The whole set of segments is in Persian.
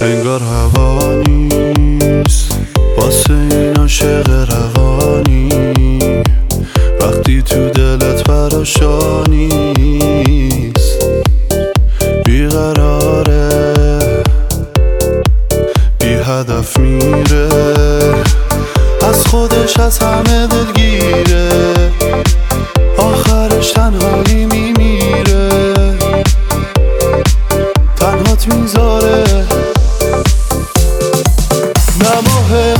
انگار هوا نیست واسه این عاشق روانی، وقتی تو دلت پراشانیست. بیقراره بی هدف میره، از خودش از همه دلگیره، آخرش تنهایی میمیره، تنهات میذاره. نه مهم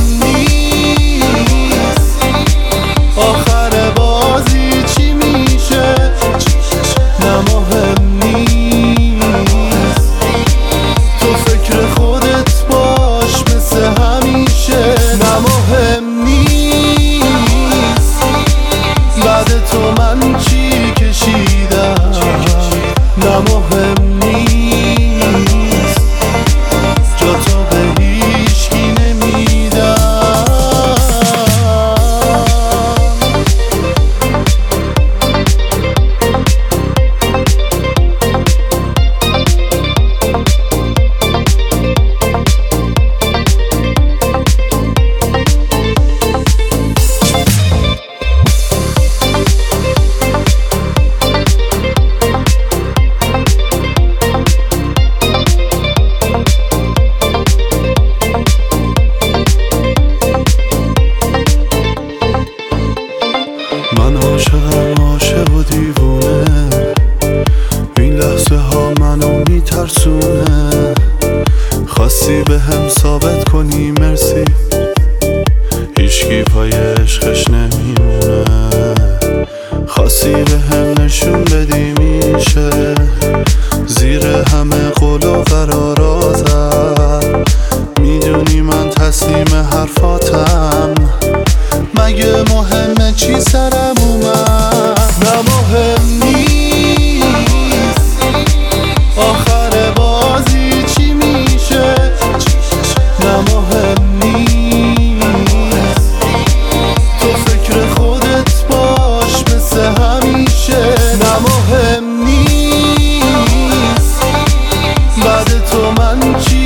نیست آخر بازی چی میشه، نه مهم نیست تو فکر خودت باش مثل همیشه، نه مهم نیست بعد تو من چی کشیدم، نه مهم نیست جا تو به هیچکی نمیدم. من عاشقم، عاشق و دیوونه، این لحظه ها منو میترسونه. خواستی به هم ثابت کنی مرسی، هیچکی پای عشقش نمیمونه. خواستی به هم نشون بدی میشه، زیر همه قول و قراراتم. میدونی من تسلیم حرفاتم، مگه مهمه چی سرم اومد؟ نه مهم نیست آخر بازی چی میشه، نه مهم نیست تو فکر خودت باش مثل همیشه، نه مهم نیست بعد تو من چی